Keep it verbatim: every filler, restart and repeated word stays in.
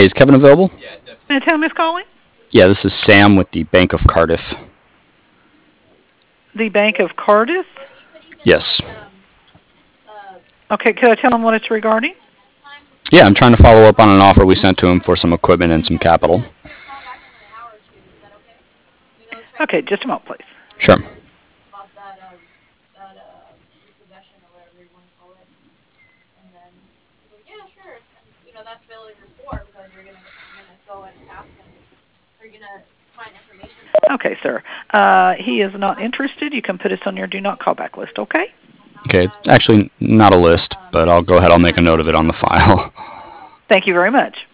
Hey, is Kevin available? May I tell him who's calling? Yeah, this is Sam with the Bank of Cardiff. The Bank of Cardiff? Yes. Okay, could I tell him what it's regarding? Yeah, I'm trying to follow up on an offer we sent to him for some equipment and some capital. Okay, just a moment, please. Sure. Okay, sir. Uh, he is not interested. You can put us on your do not call back list, okay? Okay, it's actually not a list, but I'll go ahead. I'll make a note of it on the file. Thank you very much.